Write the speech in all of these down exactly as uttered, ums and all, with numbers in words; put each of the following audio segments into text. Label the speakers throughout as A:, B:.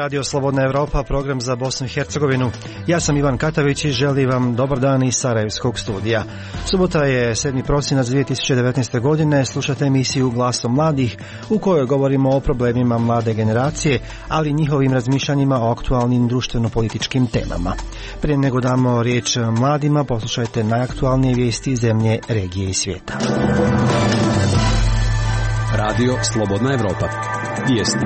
A: Radio Slobodna Evropa, program za Bosnu i Hercegovinu. Ja sam Ivan Katavić i želim vam dobar dan iz Sarajevskog studija. Subota je sedmi prosinac dvije tisuće devetnaeste. godine. Slušate emisiju Glasom mladih u kojoj govorimo o problemima mlade generacije, ali i njihovim razmišljanjima o aktualnim društveno-političkim temama. Prije nego damo riječ mladima, poslušajte najaktualnije vijesti iz zemlje, regije i svijeta.
B: Radio Slobodna Evropa. Vijesti.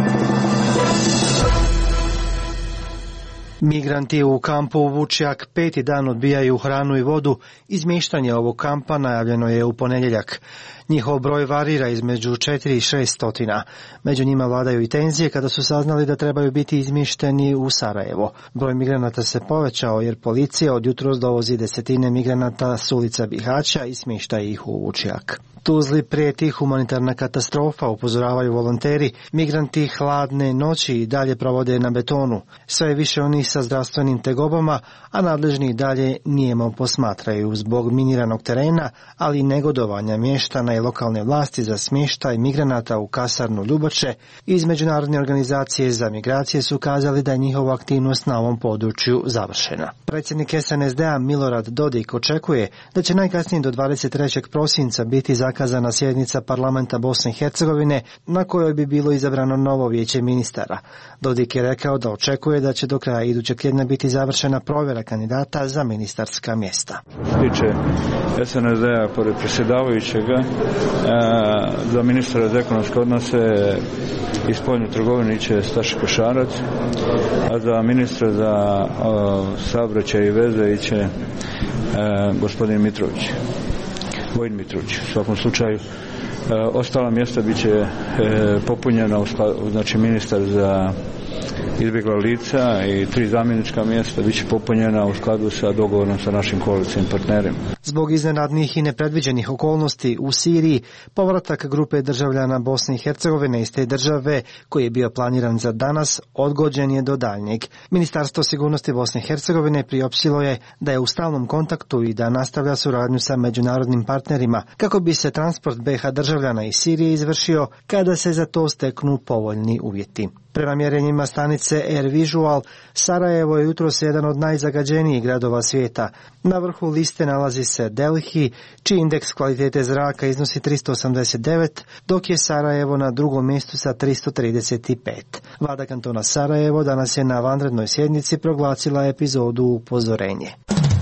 A: Migranti u kampu Vučjak peti dan odbijaju hranu i vodu. Izmještanje ovog kampa najavljeno je u ponedjeljak. Njihov broj varira između četiri i šest stotina. Među njima vladaju i tenzije kada su saznali da trebaju biti izmješteni u Sarajevo. Broj migranata se povećao jer policija od jutros dovozi desetine migranata s ulica Bihaća i smješta ih u Vučjak. Tuzli prijeti humanitarna katastrofa, upozoravaju volonteri. Migranti hladne noći i dalje provode na betonu. Sve je više onih sa zdravstvenim tegobama, a nadležni dalje nijemo posmatraju zbog miniranog terena, ali i negodovanja mještana i lokalne vlasti za smještaj migranata u kasarnu Ljuboče. Iz Međunarodne organizacije za migracije su kazali da je njihova aktivnost na ovom području završena. Predsjednik S N S D-a Milorad Dodik očekuje da će najkasnije do dvadeset trećeg prosinca biti zakazana sjednica parlamenta Bosne i Hercegovine na kojoj bi bilo izabrano novo vijeće ministara. Dodik je rekao da očekuje da će do kraja idućeg tjedna biti završena provjera kandidata za ministarska mjesta.
C: Što se tiče S N S D-a pored predsjedavajućega, za ministra za ekonomske odnose i spoljnu trgovinu iće Staša Košarac, a za ministra za saobraćaj i veze iće gospodin Mitrović. Vojin Mitrović. U svakom slučaju, e, ostala mjesta bit će e, popunjena, u skladu, znači ministar za izbjegla lica i tri zamjenička mjesta bit će popunjena u skladu sa dogovorom sa našim koalicijskim partnerima.
A: Zbog iznenadnih i nepredviđenih okolnosti u Siriji, povratak grupe državljana Bosne i Hercegovine iz te države, koji je bio planiran za danas, odgođen je do daljnjeg. Ministarstvo sigurnosti Bosne i Hercegovine priopćilo je da je u stalnom kontaktu i da nastavlja suradnju sa međunarodnim partnerima kako bi se transport B iH državljana iz Sirije izvršio kada se za to steknu povoljni uvjeti. Prema mjerenjima stanice Air Visual, Sarajevo je jutros jedan od najzagađenijih gradova svijeta. Na vrhu liste nalazi se Delhi, čiji indeks kvalitete zraka iznosi tristo osamdeset devet, dok je Sarajevo na drugom mjestu sa tristo trideset pet. Vlada kantona Sarajevo danas je na vanrednoj sjednici proglasila epizodu upozorenje.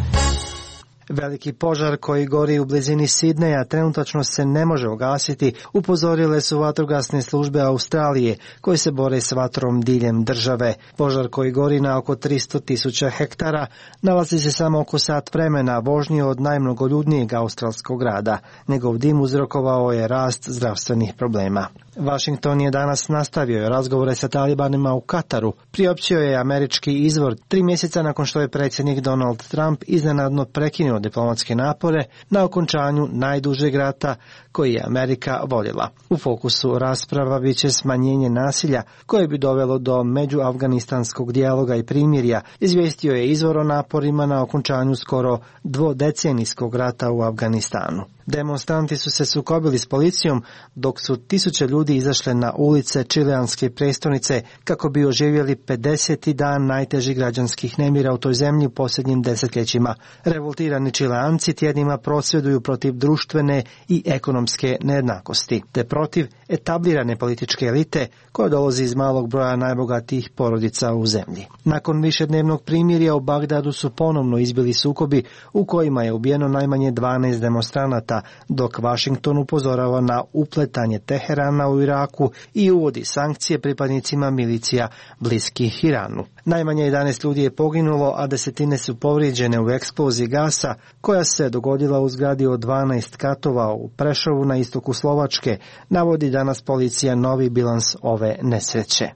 A: Veliki požar koji gori u blizini Sidneja trenutačno se ne može ugasiti, upozorile su vatrogasne službe Australije koje se bore s vatrom diljem države. Požar koji gori na oko tristo tisuća hektara nalazi se samo oko sat vremena vožnje od najmnogoljudnijeg australskog grada. Njegov dim uzrokovao je rast zdravstvenih problema. Washington je danas nastavio razgovore sa talibanima u Kataru. Priopćio je američki izvor tri mjeseca nakon što je predsjednik Donald Trump iznenadno prekinuo diplomatske napore na okončanju najdužeg rata koji je Amerika voljela. U fokusu rasprava bit će smanjenje nasilja koje bi dovelo do međuafganistanskog dijaloga i primirja, izvijestio je izvor o naporima na okončanju skoro dvodecenijskog rata u Afganistanu. Demonstranti su se sukobili s policijom dok su tisuće ljudi izašle na ulice čileanske prestonice kako bi oživjeli pedeseti dan najtežih građanskih nemira u toj zemlji u posljednjim desetljećima. Revoltirani Čileanci tjednima prosvjeduju protiv društvene i ekonomske nejednakosti, te protiv etablirane političke elite koja dolazi iz malog broja najbogatijih porodica u zemlji. Nakon višednevnog primirja u Bagdadu su ponovno izbili sukobi u kojima je ubijeno najmanje dvanaest demonstranata, dok Washington upozorava na upletanje Teherana u Iraku i uvodi sankcije pripadnicima milicija bliskih Iranu. Najmanje jedanaest ljudi je poginulo, a desetine su povrijeđene u eksploziji gasa koja se dogodila u zgradi od dvanaest katova u Prešovu na istoku Slovačke, navodi danas policija novi bilans ove nesreće.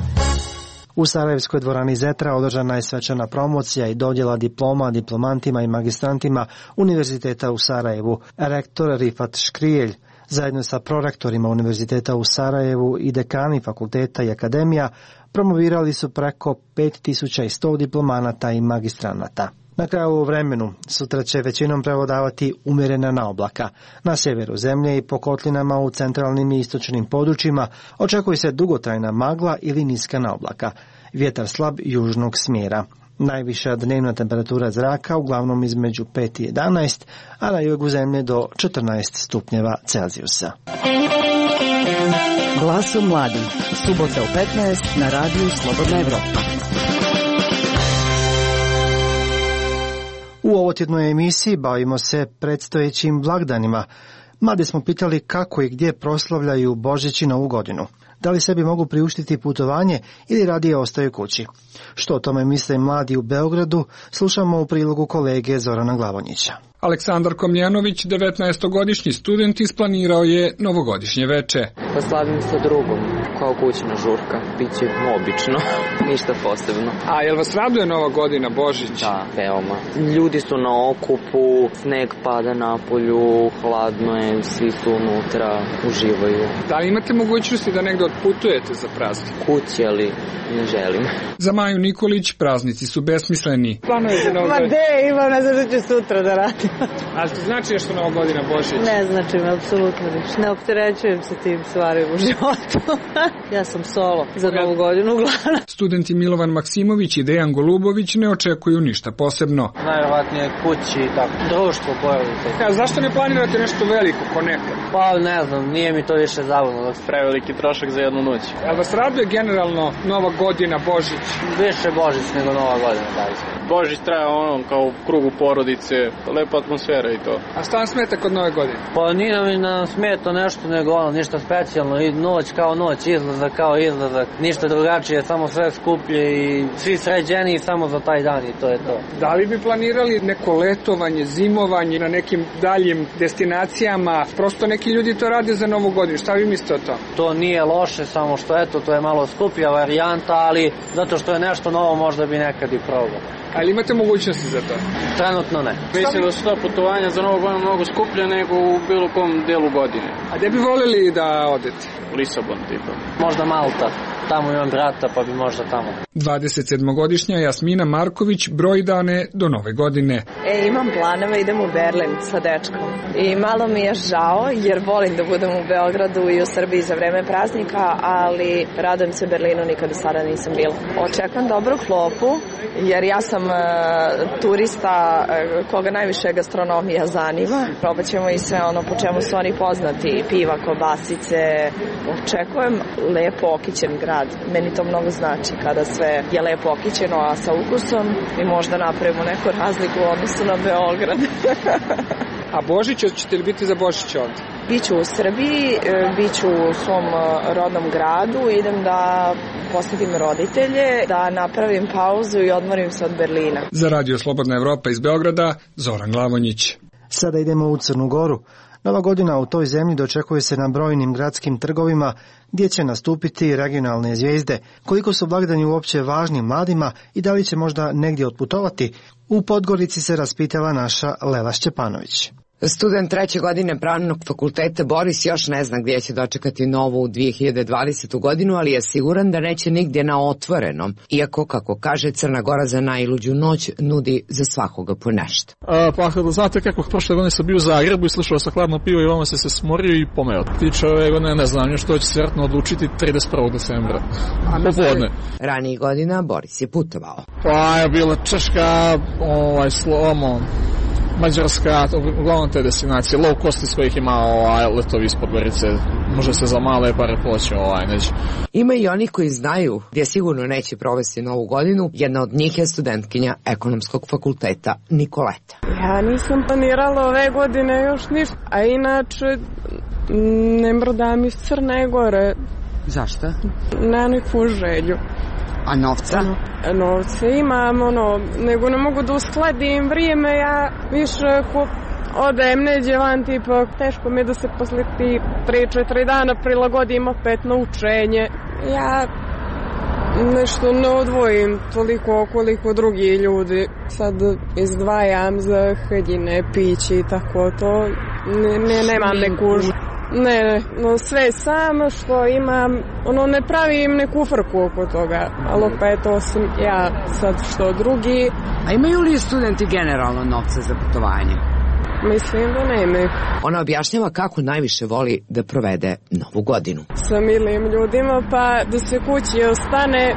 A: U Sarajevskoj dvorani Zetra održana je svečana promocija i dodjela diploma diplomantima i magistrantima Univerziteta u Sarajevu. Rektor Rifat Škrijelj zajedno sa prorektorima Univerziteta u Sarajevu i dekani fakulteta i akademija promovirali su preko pet tisuća sto diplomanata i magistranata. Na kraju vremenu sutra će većinom prevladavati umjerena naoblaka. Na severu zemlje i po kotlinama u centralnim i istočnim područjima očekuje se dugotrajna magla ili niska naoblaka. Vjetar slab južnog smjera. Najviša dnevna temperatura zraka uglavnom između pet i jedanaest, a na jugu zemlje do četrnaest stupnjeva Celzijusa.
D: Glasom mladih. Subota u petnaest na radiju Slobodna Evropa.
A: U ovotjednoj emisiji bavimo se predstojećim blagdanima. Mlade smo pitali kako i gdje proslavljaju Božić i Novu godinu. Da li sebi mogu priuštiti putovanje ili radije ostaju kući? Što o tome misle mladi u Beogradu, slušamo u prilogu kolege Zorana Glavonjića.
E: Aleksandar Komljenović, devetnaestogodišnji student, isplanirao je novogodišnje veče.
F: Poslavim sa drugom, kao kućna žurka. Biće obično, ništa posebno.
E: A jel vas raduje Nova godina, Božić?
F: Da, veoma. Ljudi su na okupu, sneg pada na polju, hladno je, svi su unutra, uživaju.
E: Da li imate mogućnosti da negdje otputujete za praznik?
F: Kući, ali ne želim.
E: Za Maju Nikolić praznici su besmisleni. Planujete Novu godinu?
G: Ma de, imam, ne znam što ću sutra da radim.
E: Ali to znači što Nova godina, Božić?
G: Ne znači me, apsolutno ništa. Ne opterećujem se tim stvarima u životu. Ja sam solo za Novu godinu uglavnom.
E: Studenti Milovan Maksimović i Dejan Golubović ne očekuju ništa posebno.
H: Najvjerovatnije kući i tako, društvo, porodice.
E: Ja, zašto ne planirate nešto veliko ko nekad?
H: Pa ne znam, nije mi to više zabavno. Preveliki trošak za jednu noć.
E: Jel vas raduje generalno Nova godina, Božić?
H: Više Božić nego Nova godina, da. Božić traje ono kao u krugu porodice, lepa atmosfera i to.
E: A šta vam smeta kod Nove godine?
H: Pa nije nam, nam smeta nešto nego ono, ništa specijalno, i noć kao noć, izlazak kao izlazak, ništa drugačije, samo sve skuplje i svi sređeni samo za taj dan i to je to.
E: Da li bi planirali neko letovanje, zimovanje na nekim daljim destinacijama? Prosto neki ljudi to rade za Novu godinu, šta vi mislite o to?
H: To nije loše, samo što eto, to je malo skuplja varijanta, ali zato što je nešto novo možda bi nekad i probao.
E: Ali imate mogućnosti za to?
H: Trenutno ne. Mislim da su to putovanja za Novu godinu mnogo skuplje nego u bilo kom delu godine.
E: A gdje bi voljeli da odete?
H: U Lisabon, tipa. Možda Malta. Tamo imam brata, pa bi možda tamo.
E: dvadesetsedmogodišnja Jasmina Marković broji dane do Nove godine.
I: E, imam planove, idem u Berlin sa dečkom. I malo mi je žao, jer volim da budem u Beogradu i u Srbiji za vreme praznika, ali radujem se Berlinu, nikada sada nisam bila. Očekujem dobru klopu, jer ja sam uh, turista uh, koga najviše gastronomija zanima. Probat ćemo i sve ono po čemu su oni poznati, piva, kobasice. Očekujem lepo okićen grad. Meni to mnogo znači kada sve je lepo okićeno, a sa ukusom i možda napravimo neku razliku u odnosu na Beograd.
E: A Božić, ćete li biti za Božić ovdje?
I: Biću u Srbiji, biću u svom rodnom gradu, idem da posjetim roditelje, da napravim pauzu i odmorim se od Berlina.
E: Za Radio Slobodna Evropa iz Beograda, Zoran Glavonjić.
A: Sada idemo u Crnu Goru. Nova godina u toj zemlji dočekuje se na brojnim gradskim trgovima gdje će nastupiti regionalne zvijezde. Koliko su blagdani uopće važni mladima i da li će možda negdje otputovati, u Podgorici se raspitala naša Lela Šćepanović.
J: Student treće godine Pravnog fakulteta Boris još ne zna gdje će dočekati novu dvije hiljade dvadesete. godinu, ali je siguran da neće nigdje na otvorenom, iako, kako kaže, Crna Gora za najluđu noć nudi za svakoga po nešto.
K: A, pa znate kako prošle godine sam bio u Zagrebu i slušao sa hladno pivo i vama se se smorio i pomeo. Tiče ove godine ne znam, što će se vjerojatno odlučiti trideset prvog decembra. Popodne.
J: Ranijih godina Boris je putovao.
K: Pa je bila Češka, ovaj, Slomo, Mađarska, uglavnom te destinacije, low cost iz kojih ima ovaj, letovi iz Podgorice, može se za male pare poći ovaj, neće.
J: Ima i oni koji znaju gdje sigurno neće provesti Novu godinu, jedna od njih je studentkinja Ekonomskog fakulteta Nikoleta.
L: Ja nisam planirala ove godine još ništa, a inače ne mrdam iz Crne Gore.
J: Zašto?
L: Na neku želju.
J: A novca?
L: Novce imam, ono, nego ne mogu da uskladim vrijeme, ja više ko odem neđe van, tipa, teško mi je da se posle ti tri četiri dana prilagodim opet na učenje. Ja nešto ne odvojim toliko koliko drugi ljudi. Sad izdvajam za haljine, pići i tako to. Ne, ne, nemam neku Ne, ne, no sve sam što imam, ono ne pravim neku frku oko toga, ali opet to sam ja sad što drugi.
J: A imaju li studenti generalno novca za putovanje?
L: Mislim da nemaju.
J: Ona objašnjava kako najviše voli da provede novu godinu.
L: Sa milim ljudima, pa da se kući ostane,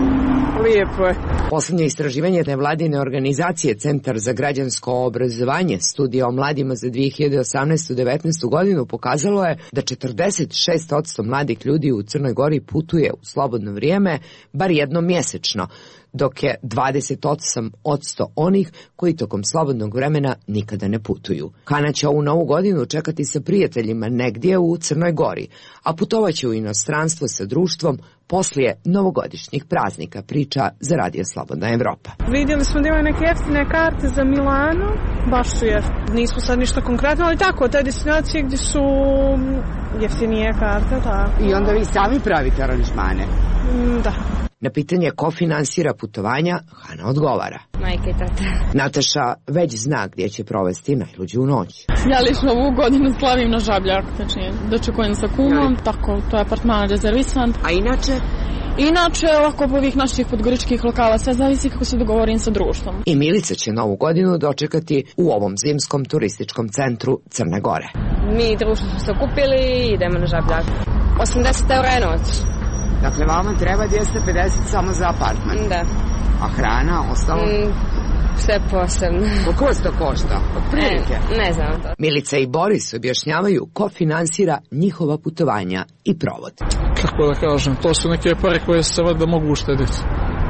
L: lijepo je.
J: Poslednje istraživanje nevladine organizacije Centar za građansko obrazovanje studija o mladima za dve hiljade osamnaestu devetnaestu godinu pokazalo je da četrdeset šest posto mladih ljudi u Crnoj Gori putuje u slobodno vrijeme bar jednom mjesečno, dok je dvadeset osam posto onih koji tokom slobodnog vremena nikada ne putuju. Hana će ovu novu godinu čekati sa prijateljima negdje u Crnoj Gori, a putovaće u inostranstvo sa društvom poslije novogodišnjih praznika, priča za Radio Slobodna Evropa.
M: Vidjeli smo da imaju neke jeftine karte za Milano, baš su jeftine. Nismo sad ništa konkretno, ali tako, te destinacije gdje su jeftinije karte, tako.
J: I onda vi sami pravite aranžmane?
M: Da.
J: Na pitanje ko finansira putovanja, Hana odgovara.
N: Majke i tata.
J: Nataša već zna gdje će provesti najluđu noć.
O: Ja lično ovu godinu slavim na Žabljak, znači dočekujem sa kumom, tako to je apartman rezervisan.
J: A inače?
O: Inače, ovako po ovih naših podgoričkih lokala, sve zavisi kako se dogovorim sa društvom.
J: I Milica će novu godinu dočekati u ovom zimskom turističkom centru Crne Gore.
N: Mi društvo smo se okupili i idemo na Žabljak. osamdeset eura je noć.
J: Dakle, vama treba dvjesto pedeset samo za apartman?
N: Da.
J: A hrana, ostalo?
N: Mm, sve posebno.
J: Koliko vas to košta? Otprilike?
N: Ne, ne znam to.
J: Milica i Boris objašnjavaju ko finansira njihova putovanja i provod.
K: Kako da kažem, to su neke pare koje se valjda mogu uštediti.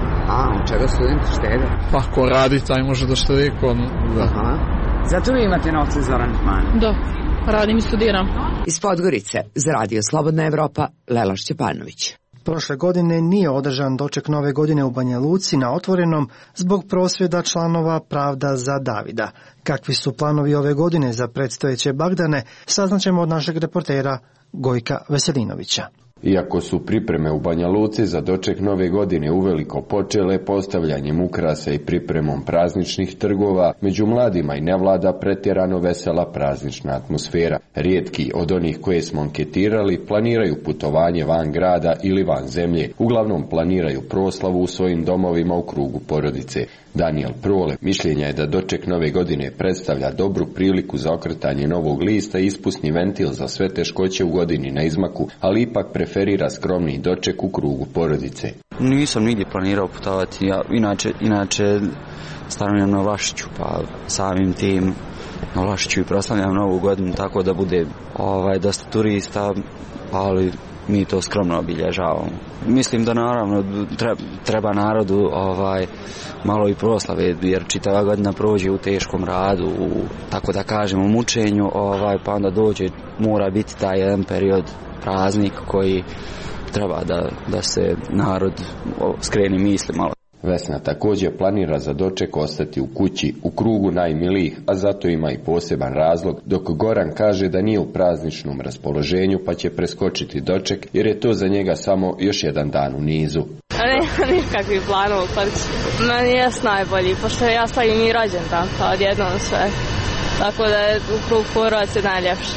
J: A, u čega studenti štede?
K: Pa ko radi, taj može da štedi, ko... Da.
J: Aha. Zato vi imate novce za aranžman?
O: Da, radim i studiram.
J: Iz Podgorice, za Radio Slobodna Evropa, Lela Šćepanović.
A: Prošle godine nije održan doček nove godine u Banja Luci na otvorenom zbog prosvjeda članova Pravda za Davida. Kakvi su planovi ove godine za predstojeće blagdane, saznaćemo od našeg reportera Gojka Veselinovića.
P: Iako su pripreme u Banja Luci za doček nove godine uveliko počele postavljanjem ukrasa i pripremom prazničnih trgova, među mladima i ne vlada pretjerano vesela praznična atmosfera. Rijetki od onih koje smo anketirali planiraju putovanje van grada ili van zemlje. Uglavnom planiraju proslavu u svojim domovima u krugu porodice. Daniel Prole mišljenja je da doček nove godine predstavlja dobru priliku za okretanje novog lista i ispusni ventil za sve teškoće u godini na izmaku, ali ipak preferira skromni doček u krugu porodice.
Q: Nisam nigdje planirao putovati, ja inače, inače stanujem na Vlašiću, pa samim tim na Vlašiću i proslavljam novu godinu, tako da bude ovaj, dosta turista, ali mi to skromno obilježavamo. Mislim da naravno treba, treba narodu ovaj, malo i proslave, jer čitava godina prođe u teškom radu, u, tako da kažemo, mučenju, ovaj, pa onda dođe, mora biti taj jedan period, praznik koji treba da, da se narod skreni misli malo.
P: Vesna također planira za doček ostati u kući, u krugu najmilijih, a zato ima i poseban razlog, dok Goran kaže da nije u prazničnom raspoloženju pa će preskočiti doček, jer je to za njega samo još jedan dan u nizu.
N: Nema nikakvih planova, pa meni je najbolji, pošto ja slavim i rođendan, pa odjednom sve, tako da je u krug porodice najljepše.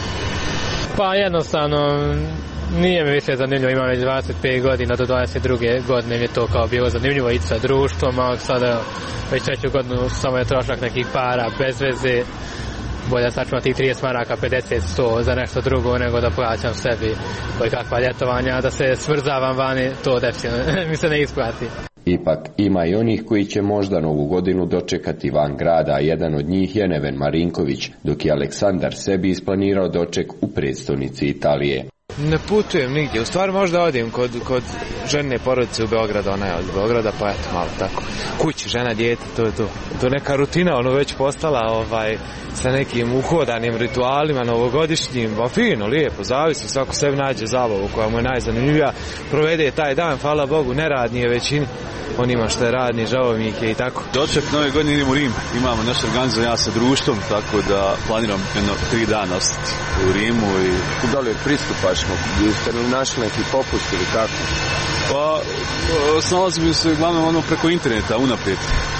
R: Pa jednostavno nije mi više zanimljivo, imam već dvadeset pet godina, do dvadeset druge godine mi je to kao bilo zanimljivo ići sa društvom, a sada već treću godinu samo je trošak nekih para bez veze, bolje sačuvam tih trideset maraka, pedeset, sto za nešto drugo nego da plaćam sebi koji kakva ljetovanja, da se smrzavam vani, to definitivno mi se ne isplati.
P: Ipak ima i onih koji će možda novu godinu dočekati van grada, a jedan od njih je Neven Marinković, dok je Aleksandar sebi isplanirao doček u predstavnici Italije.
S: Ne putujem nigdje, u stvari možda odim kod, kod žene porodice u Beogradu, ona je od Beograda, pa eto malo tako, kući, žena, dijete, to je to. To je neka rutina, ono već postala ovaj, sa nekim uhodanim ritualima novogodišnjim, pa fino, lijepo, zavisi, svako sebi nađe zabavu koja mu je najzanimljivija, provede taj dan, hvala Bogu, neradnije većini, onima što je radni, žao mi ih je i tako.
T: Doček nove godine idemo u Rim, imamo naš organizovan ja sa društvom, tako da planiram jedno tri dana ostati u Rimu. I...
U: Da li pristupačno, jeste li našli neki popust ili kako?
T: Pa, snalazim se uglavnom ono preko interneta, unaprijed.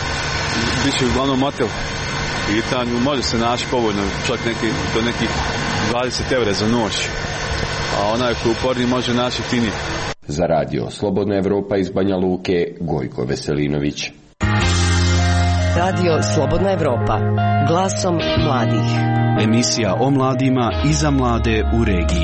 T: Biće uglavnom motel. Pitanju, može se naći povoljno, čak neki, do nekih dvadeset eura za noć, a onaj koji uporni može naći jeftinije.
P: Za radio Slobodna Evropa iz Banja Luke, Gojko Veselinović.
D: Radio Slobodna Evropa, glasom mladih.
B: Emisija o mladima i za mlade u regiji.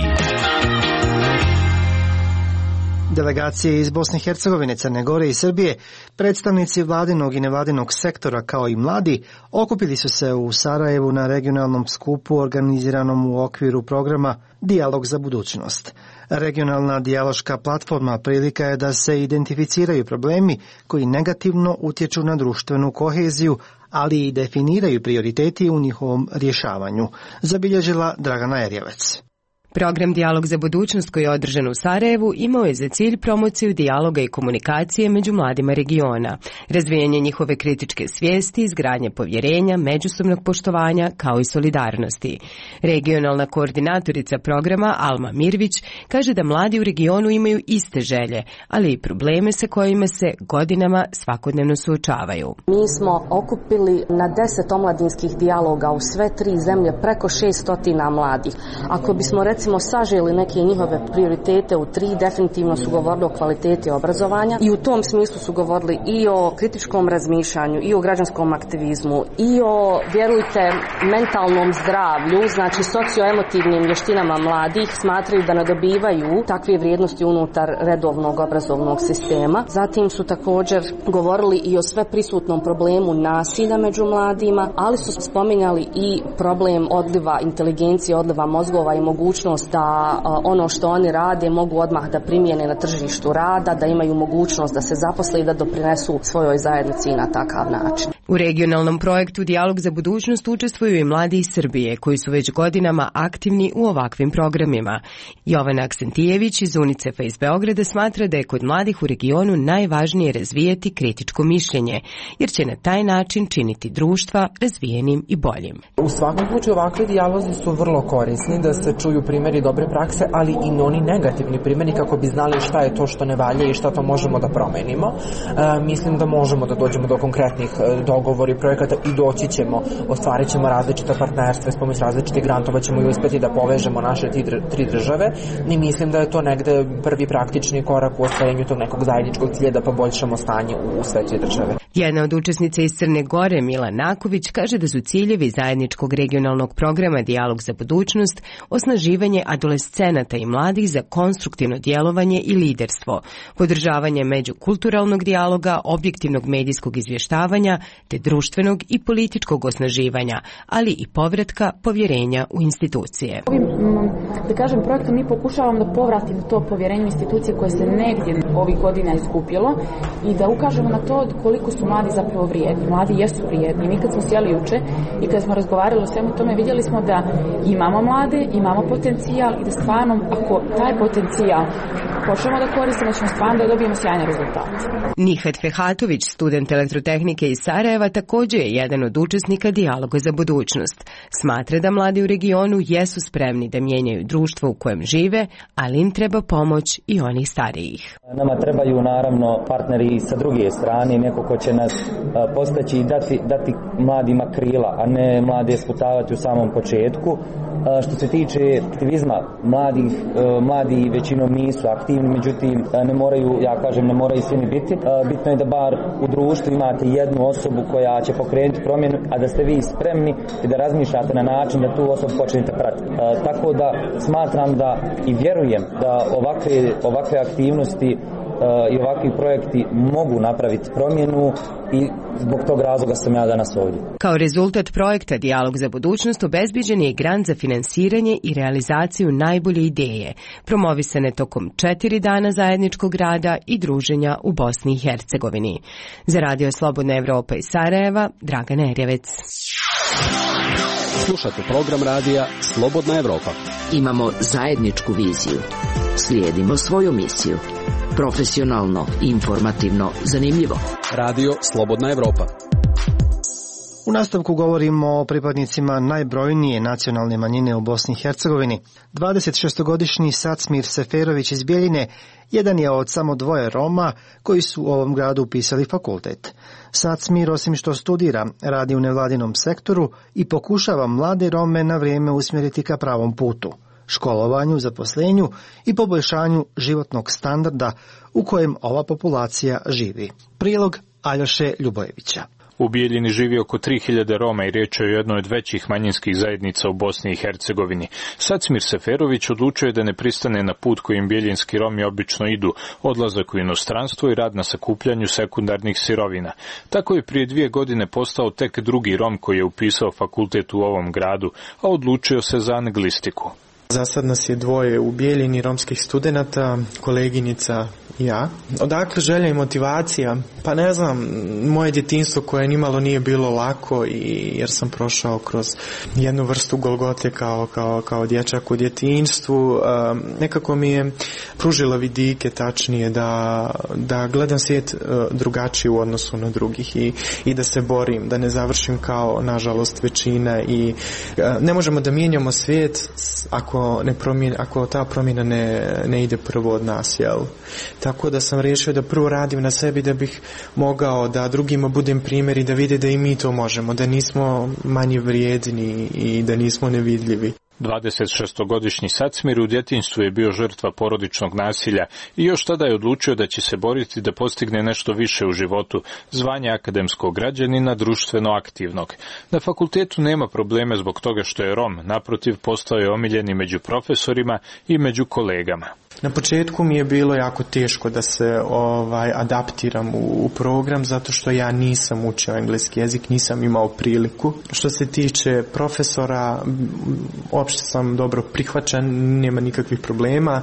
A: Delegacije iz Bosne i Hercegovine, Crne Gore i Srbije, predstavnici vladinog i nevladinog sektora kao i mladi, okupili su se u Sarajevu na regionalnom skupu organiziranom u okviru programa Dijalog za budućnost. Regionalna dijaloška platforma prilika je da se identificiraju problemi koji negativno utječu na društvenu koheziju, ali i definiraju prioriteti u njihovom rješavanju, zabilježila Dragana Erjevec.
V: Program Dijalog za budućnost koji je održan u Sarajevu imao je za cilj promociju dijaloga i komunikacije među mladima regiona, razvijanje njihove kritičke svijesti, izgradnje povjerenja, međusobnog poštovanja kao i solidarnosti. Regionalna koordinatorica programa Alma Mirvić kaže da mladi u regionu imaju iste želje, ali i probleme sa kojima se godinama svakodnevno suočavaju.
W: Mi smo okupili na deset omladinskih dijaloga u sve tri zemlje preko šeststotina mladih. Ako bismo recimo saželi neke njihove prioritete u tri, definitivno su govorili o kvaliteti obrazovanja i u tom smislu su govorili i o kritičkom razmišljanju, i o građanskom aktivizmu, i o, vjerujte, mentalnom zdravlju, znači socioemotivnim vještinama mladih. Smatraju da ne dobivaju takve vrijednosti unutar redovnog obrazovnog sistema. Zatim su također govorili i o sve prisutnom problemu nasilja među mladima, ali su spominjali i problem odliva inteligencije, odliva mozgova i mogućnost da ono što oni rade mogu odmah da primijene na tržištu rada, da imaju mogućnost da se zaposle i da doprinesu svojoj zajednici na takav način.
V: U regionalnom projektu Dijalog za budućnost učestvuju i mladi iz Srbije, koji su već godinama aktivni u ovakvim programima. Jovana Aksentijević iz UNICEF-a iz Beograda smatra da je kod mladih u regionu najvažnije razvijati kritičko mišljenje, jer će na taj način činiti društva razvijenim i boljim.
X: U svakom slučaju ovakvi dijalozi su vrlo korisni, da se čuju primjeri dobre prakse, ali i oni negativni primjeri kako bi znali šta je to što ne valja i šta to možemo da promenimo. E, mislim da možemo da dođemo do konkretnih dogovori projekata i doći ćemo, ostvarit ćemo različite partnerstva, s pomoć različitih grantova ćemo i uspjeti da povežemo naše tri države i mislim da je to negde prvi praktični korak u ostvarenju tog nekog zajedničkog cilja da poboljšamo stanje u sve tri države.
V: Jedna od učesnica iz Crne Gore, Mila Naković, kaže da su ciljevi zajedničkog regionalnog programa Dijalog za budućnost osnaživanje adolescenata i mladih za konstruktivno djelovanje i liderstvo, podržavanje međukulturalnog dijaloga, objektivnog medijskog izvještavanja te društvenog i političkog osnaživanja, ali i povratka povjerenja u institucije.
Y: Ovim, da kažem, projektom mi pokušavamo da povratimo to povjerenje u institucije koje se negdje ovih godina izgubilo i da ukažemo na to koliko su mladi zapravo vrijedni. Mladi jesu vrijedni. Mi kad smo sjeli juče i kad smo razgovarali o svemu tome, vidjeli smo da imamo mlade, imamo potencijal i da stvarno, ako taj potencijal počnemo da koristimo, ćemo stvarno da dobijemo sjajne rezultate.
V: Nihat Fehatović, student elektrotehnike iz Sarajeva, također je jedan od učesnika Dijaloga za budućnost. Smatra da mladi u regionu jesu spremni da mijenjaju društvo u kojem žive, ali im treba pomoć i onih starijih.
Z: Nama trebaju naravno partneri sa druge strane, neko ko će nas postaći i dati, dati mladima krila, a ne mlade sputavati u samom početku. Što se tiče aktivizma, mladih, mladi većinom nisu aktivni, međutim ne moraju, ja kažem, ne moraju svi ni biti. Bitno je da bar u društvu imate jednu osobu koja će pokrenuti promjenu, a da ste vi spremni i da razmišljate na način da tu osobu počnete pratiti. Tako da smatram da i vjerujem da ovakve, ovakve aktivnosti i ovakvi projekti mogu napraviti promjenu i zbog tog razloga sam ja danas ovdje.
V: Kao rezultat projekta Dijalog za budućnost obezbiđen je grant za finansiranje i realizaciju najbolje ideje, promovisane tokom četiri dana zajedničkog rada i druženja u Bosni i Hercegovini. Za Radio Slobodna Evropa iz Sarajeva, Dragana Erjevec.
B: Slušate program radija Slobodna Evropa.
D: Imamo zajedničku viziju. Slijedimo svoju misiju. Profesionalno, informativno, zanimljivo.
B: Radio Slobodna Evropa.
A: U nastavku govorimo o pripadnicima najbrojnije nacionalne manjine u Bosni i Hercegovini. dvadesetšestogodišnji Sacmir Seferović iz Bjeljine jedan je od samo dvoje Roma koji su u ovom gradu upisali fakultet. Sacmir, osim što studira, radi u nevladinom sektoru i pokušava mlade Rome na vrijeme usmjeriti ka pravom putu, školovanju, zaposlenju i poboljšanju životnog standarda u kojem ova populacija živi. Prilog Aljoše Ljubojevića.
C: U Bijeljini živi oko tri hiljade Roma i riječ je o jednoj od većih manjinskih zajednica u Bosni i Hercegovini. Sacmir Seferović odlučio je da ne pristane na put kojim bijeljinski Romi obično idu, odlazak u inostranstvo i rad na sakupljanju sekundarnih sirovina. Tako je prije dvije godine postao tek drugi Rom koji je upisao fakultet u ovom gradu, a odlučio se za anglistiku.
E: Za sad nas je dvoje u Bijeljini romskih studenata, koleginica i ja. Odakle želja i motivacija? Pa ne znam, moje djetinjstvo koje nimalo nije bilo lako i jer sam prošao kroz jednu vrstu golgote kao, kao, kao dječak u djetinjstvu. Um, nekako mi je pružila vidike, tačnije, da, da gledam svijet uh, drugačiji u odnosu na drugih i, i da se borim, da ne završim kao, nažalost, većina i uh, ne možemo da mijenjamo svijet ako, ne promjen, ako ta promjena ne, ne ide prvo od nas, jel? Tako da sam riješio da prvo radim na sebi da bih mogao da drugima budem primjer i da vide da i mi to možemo, da nismo manje vrijedni i da nismo nevidljivi.
C: dvadesetšestogodišnji Sacmir u djetinjstvu je bio žrtva porodičnog nasilja i još tada je odlučio da će se boriti da postigne nešto više u životu, zvanje akademskog građanina društveno aktivnog. Na fakultetu nema probleme zbog toga što je Rom, naprotiv postao je omiljeni među profesorima i među kolegama.
E: Na početku mi je bilo jako teško da se ovaj adaptiram u, u program zato što ja nisam učio engleski jezik, nisam imao priliku. Što se tiče profesora, uopšte sam dobro prihvaćen, nema nikakvih problema.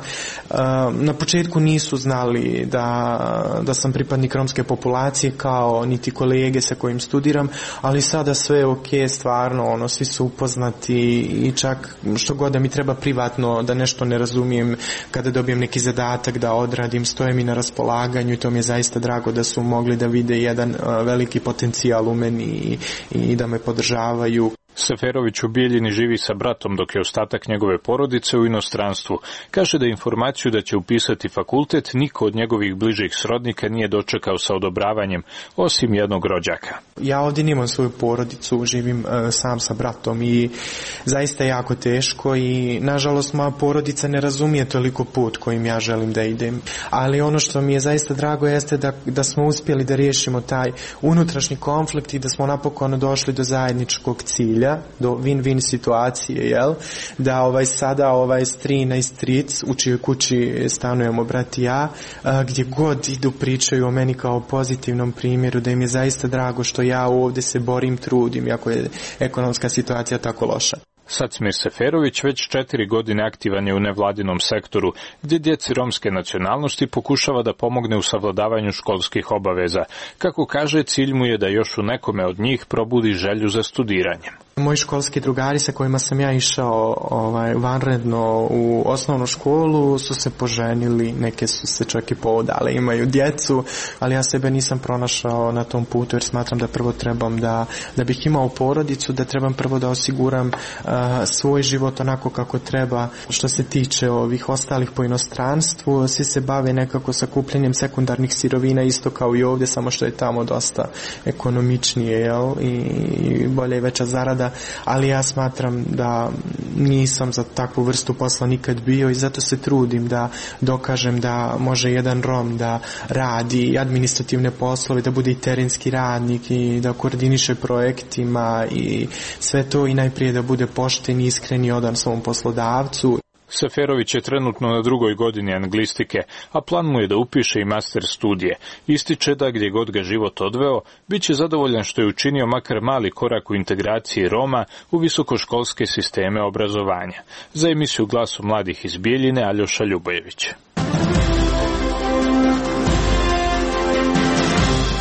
E: Na početku nisu znali da, da sam pripadnik romske populacije kao niti kolege sa kojim studiram, ali sada sve je ok, stvarno, ono, svi su upoznati i čak što god da mi treba privatno da nešto ne razumijem, kada dobijem neki zadatak da odradim, stoje mi na raspolaganju i to mi je zaista drago da su mogli da vide jedan uh, veliki potencijal u meni i, i da me podržavaju.
C: Seferović u Bijeljini živi sa bratom dok je ostatak njegove porodice u inostranstvu. Kaže da informaciju da će upisati fakultet niko od njegovih bližih srodnika nije dočekao sa odobravanjem, osim jednog rođaka.
E: Ja ovdje nemam svoju porodicu, živim uh, sam sa bratom i zaista je jako teško i nažalost moja porodica ne razumije toliko put kojim ja želim da idem. Ali ono što mi je zaista drago jeste da, da smo uspjeli da riješimo taj unutrašnji konflikt i da smo napokon došli do zajedničkog cilja, do win-win situacije, jel? Da ovaj sada ovaj strina i stric u čijoj kući stanujemo brat i ja, a, gdje god idu pričaju o meni kao pozitivnom primjeru, da im je zaista drago što ja ovdje se borim, trudim, iako je ekonomska situacija tako loša.
C: Sacmir Seferović već četiri godine aktivan je u nevladinom sektoru, gdje djeci romske nacionalnosti pokušava da pomogne u savladavanju školskih obaveza. Kako kaže, cilj mu je da još u nekome od njih probudi želju za studiranjem.
E: Moji školski drugari sa kojima sam ja išao ovaj, vanredno u osnovnu školu su se poženili, neke su se čak i podale, imaju djecu, ali ja sebe nisam pronašao na tom putu jer smatram da prvo trebam da, da bih imao porodicu, da trebam prvo da osiguram uh, svoj život onako kako treba. Što se tiče ovih ostalih po inostranstvu, svi se bave nekako sakupljanjem sekundarnih sirovina isto kao i ovdje, samo što je tamo dosta ekonomičnije, jel? I, i bolje i veća zarada. Ali ja smatram da nisam za takvu vrstu posla nikad bio i zato se trudim da dokažem da može jedan Rom da radi administrativne poslove, da bude i terenski radnik i da koordiniše projektima i sve to i najprije da bude pošten, iskren i odan svom poslodavcu.
C: Seferović je trenutno na drugoj godini anglistike, a plan mu je da upiše i master studije. Ističe da gdje god ga život odveo, bit će zadovoljan što je učinio makar mali korak u integraciji Roma u visokoškolske sisteme obrazovanja. Za emisiju Glasu mladih iz Bijeljine, Aljoša Ljubojević.
F: U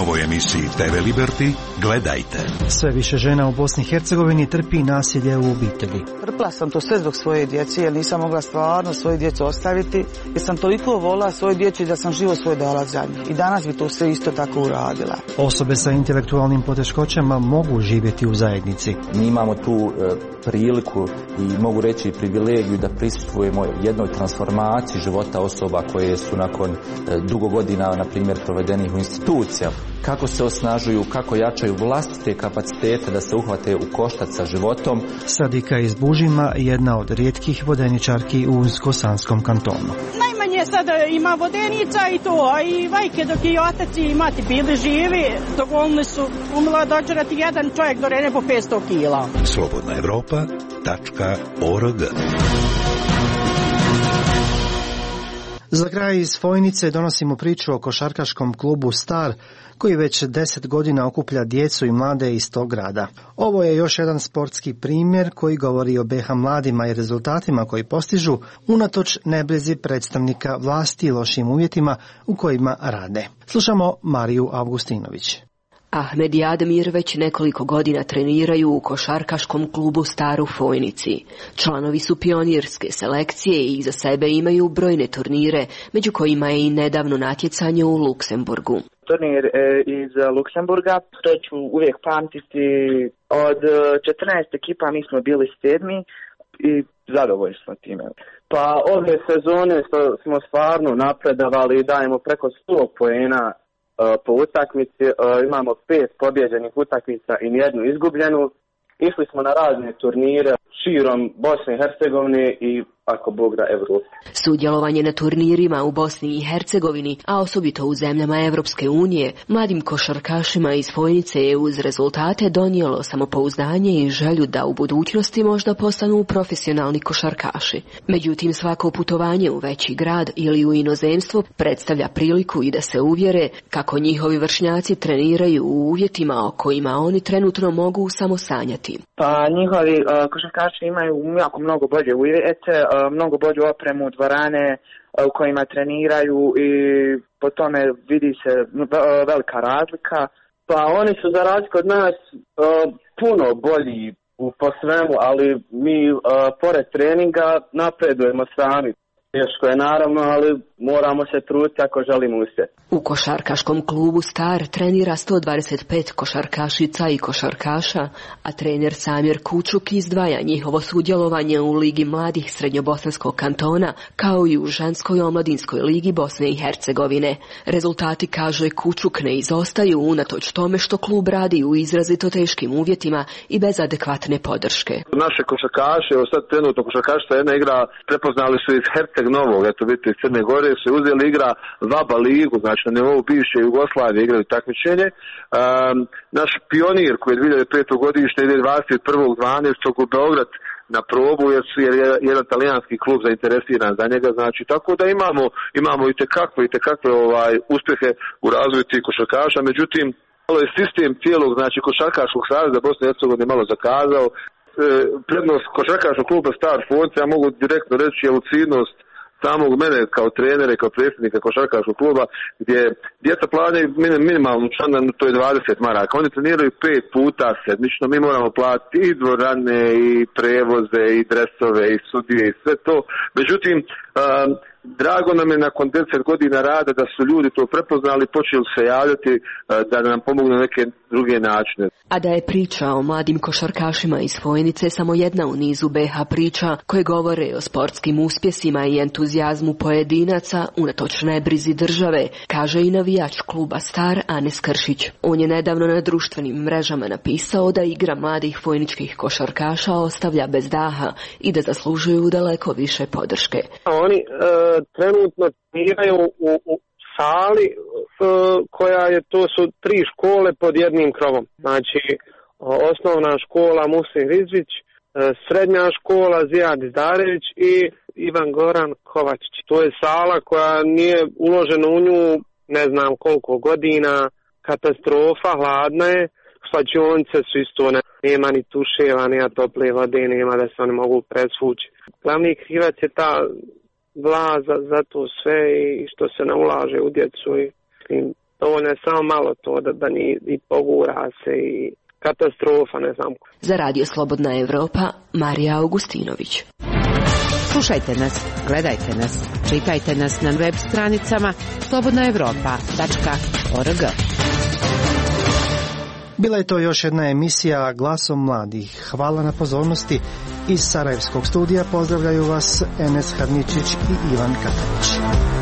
F: novoj emisiji te ve Liberty gledajte.
A: Sve više žena u Bosni i Hercegovini trpi nasilje u obitelji.
G: Trpila sam to sve zbog svoje djece, jer nisam mogla stvarno svoju djecu ostaviti, jer sam toliko volila svoju djecu da sam život svoj dala za njih. I danas bi to sve isto tako uradila.
A: Osobe sa intelektualnim poteškoćama mogu živjeti u zajednici.
Z: Mi imamo tu e, priliku i mogu reći privilegiju da prisustvujemo jednoj transformaciji života osoba koje su nakon e, dugo godina, na primjer, provedenih u institucijama. Kako se osnažuju, kako jačaju vlastite kapacitete da se uhvate u koštac sa životom.
A: Sadika iz Bužima, jedna od rijetkih vodeničarki u Unsko-Sanskom kantonu.
H: Najmanje sada ima vodenica i to, a i vajke dok i otac i mati bili živi, dovoljni su umila dođerati jedan čovjek do rene po petsto kila.
F: Slobodna Evropa tačka org.
A: Za kraj iz Fojnice donosimo priču o košarkaškom klubu Star, koji već deset godina okuplja djecu i mlade iz tog grada. Ovo je još jedan sportski primjer koji govori o B iH mladima i rezultatima koji postižu unatoč nebrizi predstavnika vlasti i lošim uvjetima u kojima rade. Slušamo Mariju Avgustinović.
I: Ahmed i Ademir već nekoliko godina treniraju u košarkaškom klubu Star u Fojnici. Članovi su pionirske selekcije i iza sebe imaju brojne turnire, među kojima je i nedavno natjecanje u Luksemburgu.
L: Turnir iz Luksemburga, to ću uvijek pamtiti. Od četrnaest ekipa mi smo bili sedmi i zadovoljni smo time. Pa ove sezone smo stvarno napredovali i dajemo preko sto poena po utakmici, imamo pet pobjeđenih utakmica i nijednu izgubljenu. Išli smo na razne turnire širom Bosne i Hercegovine i ako Bog da Evrope.
I: Sudjelovanje na turnirima u Bosni i Hercegovini, a osobito u zemljama Evropske unije, mladim košarkašima iz Fojnice je uz rezultate donijelo samopouzdanje i želju da u budućnosti možda postanu profesionalni košarkaši. Međutim, svako putovanje u veći grad ili u inozemstvo predstavlja priliku i da se uvjere kako njihovi vršnjaci treniraju u uvjetima o kojima oni trenutno mogu samo sanjati.
L: Pa njihovi uh, košarkaši imaju jako mnogo bolje uvjete, uh, mnogo bolju opremu, dvorane uh, u kojima treniraju i po tome vidi se uh, velika razlika. Pa oni su za razliku od nas uh, puno bolji u po svemu, ali mi uh, pored treninga napredujemo sami. Teško je naravno, ali moramo se truditi ako želimo uspjeti.
I: U košarkaškom klubu Star trenira sto dvadeset pet košarkašica i košarkaša, a trener Samir Kučuk izdvaja njihovo sudjelovanje u Ligi mladih Srednjobosanskog kantona, kao i u ženskoj omladinskoj ligi Bosne i Hercegovine. Rezultati, kaže Kučuk, ne izostaju unatoč tome što klub radi u izrazito teškim uvjetima i bez adekvatne podrške.
M: Naše košarkaše, sad trenutno košarkašica jedna igra, prepoznali su iz Herceg Novog, eto vidite iz Crne Gore, se uzeli igra Vaba ligu, znači na nivou bivše Jugoslavije igrali takmičenje. Um, naš pionir koji je dvije hiljade pete godište ide dvadeset prvog dvanaestog u Beograd na probu, jer su jer je jedan talijanski klub zainteresiran za njega, znači tako da imamo imamo i tekakve i tekakve ovaj uspjehe u razvoju tih košarkaša. Međutim, malo je sistem cijelog, znači košarkaškog saveza Bosne i Hercegovine malo zakazao. E, prednost košarkaškog kluba Star Fojnice, ja mogu direktno reći, je lucidnost samog mene kao trenera i kao predsjednika košarkaškog kluba, gdje djeca plaćaju minimalnu članarinu, to je dvadeset maraka. Oni treniraju pet puta sedmično, mi moramo platiti i dvorane, i prevoze, i dresove, i sudije, i sve to. Međutim, um, drago nam je nakon deset godina rada da su ljudi to prepoznali, počeli se javljati uh, da nam pomognu na neke druge načine.
I: A da je priča o mladim košarkašima iz Fojnice samo jedna u nizu B iH priča koje govore o sportskim uspjesima i entuzijazmu pojedinaca unatoč nebrizi države, kaže i navijač kluba Star Anes Kršić. On je nedavno na društvenim mrežama napisao da igra mladih fojničkih košarkaša ostavlja bez daha i da zaslužuju daleko više podrške.
L: Oni e, trenutno treniraju u, u sali e, koja je, to su tri škole pod jednim krovom. Znači osnovna škola Musin Rizvić, e, srednja škola Zijad Izdarević i Ivan Goran Kovačić. To je sala koja nije uložena u nju ne znam koliko godina, katastrofa, hladna je, slačionice su isto, ne, nema ni tuševa, nema tople vode, nema da se oni mogu presvući. Glavni krivac je ta vlaza za to sve i što se ne ulaže u djecu i dovoljno je samo malo to da, da ni, i pogura se i katastrofa, ne znam.
I: Za Radio Slobodna Evropa, Marija Augustinović.
J: Slušajte nas, gledajte nas, čitajte nas na web stranicama slobodna evropa tačka org.
A: Bila je to još jedna emisija Glasom mladih. Hvala na pozornosti. Iz Sarajevskog studija pozdravljaju vas Enes Hadničić i Ivan Katanić.